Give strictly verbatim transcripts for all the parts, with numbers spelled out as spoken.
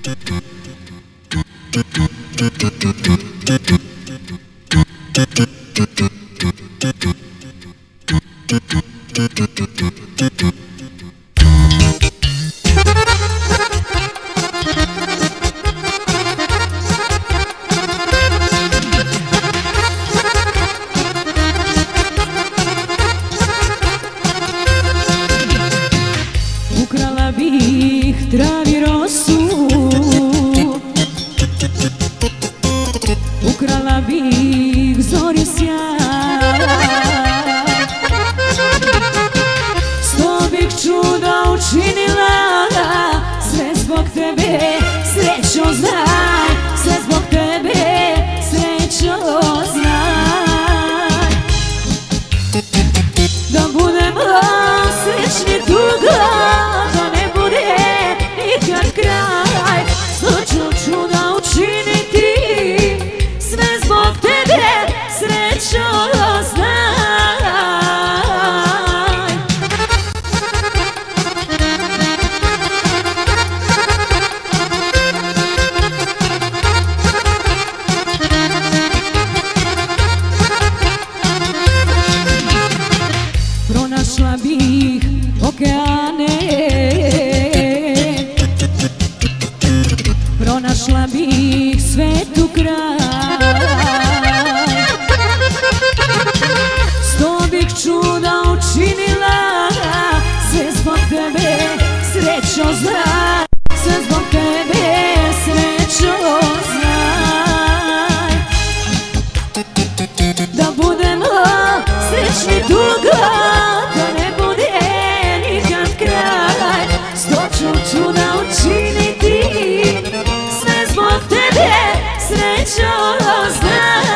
Ukrala bih travi rosu, ukrala bih zori sjaj, sto bih čuda učinila, sve zbog tebe, srećo znaj, sve zbog tebe, srećo znaj. Da budemo srećni dugo, da ne bude nikad kraj, sto ću čuda učiniti, sve zbog tebe, srećo znaj. Pronašla bih okeane, pronašla bih svetu kraj, sto bih čuda učinila, sve zbog tebe, srećo znaj, sve zbog tebe, srećo znaj. Da budemo srećni dugo, da ne bude nikad kraj, sto ću čuda učiniti, sve zbog tebe, srećo znaj.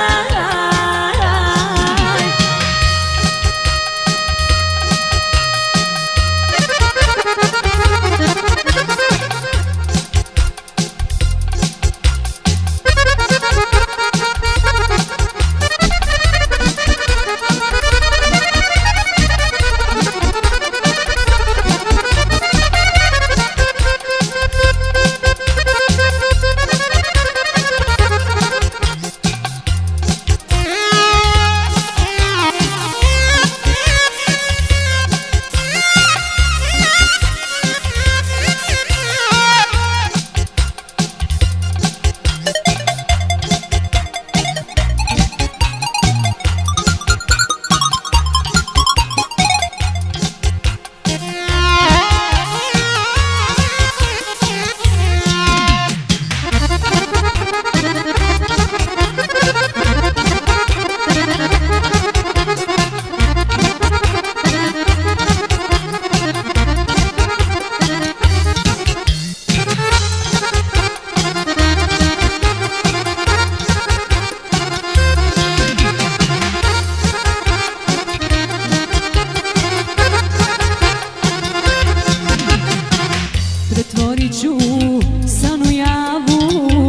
Pretvorit ću san u javu,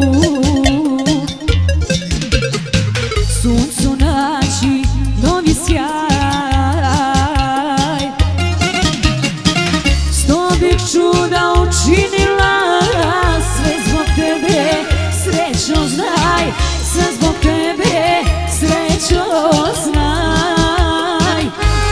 suncu naći novi sjaj, sto bih čuda učinila, sve zbog tebe, srećo znaj, sve zbog tebe, srećo znaj.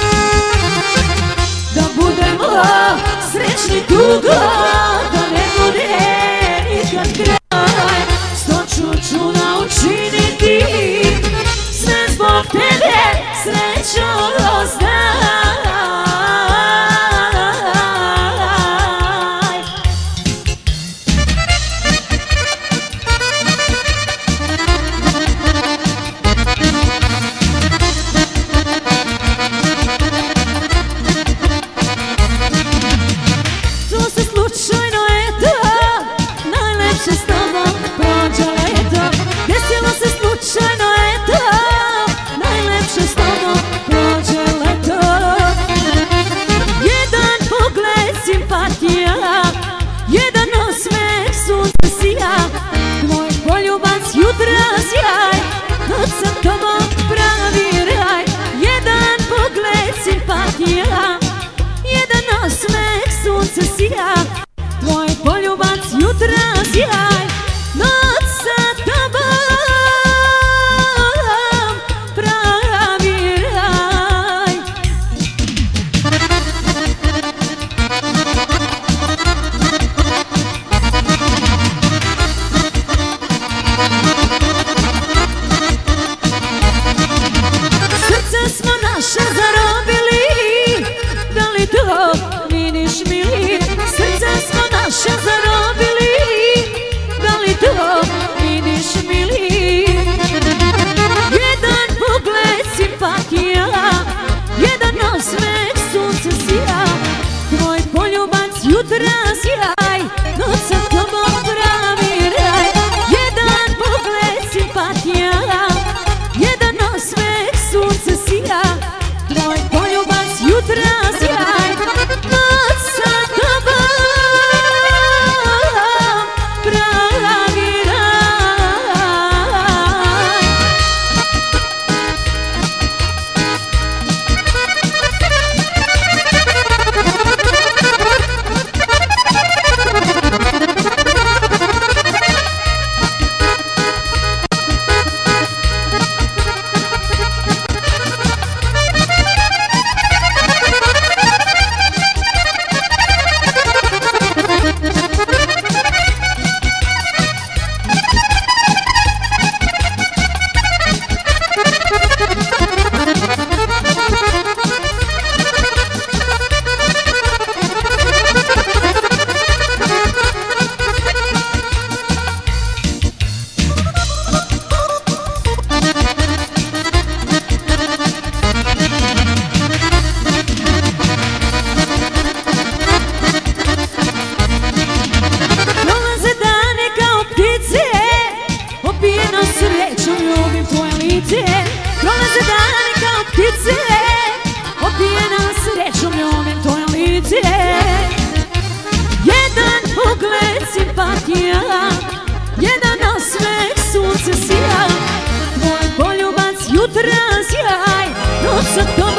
Da budemo srećni dugo, da ne bude nikad kraj, sto ću čuda učiniti, sve zbog tebe, srećo znaj. sjaj, noć sa tobom pravi raj. Srce smo naše zarobili, da li to vidiš mili? Srce smo naše zarobili, da li to vidiš mili? Jedan pogled simpatija, jedan osmeh sunce sija, tvoj poljubac jutra sjaj, noć sa tobom pravi raj. Jedan pogled simpatija, jedan osmeh sunce sija, tvoj poljubac jutra sjaj, noć sa tobom pravi raj. Prolaze dane kao ptice, opijeno srećom ljubim tvoje lice. Prolaze dane kao ptice, opijeno srećom ljubim tvoje lice. Jedan pogled simpatija, jedan osmeh sunce sija, tvoj poljubac jutra sjaj, noć sa tobom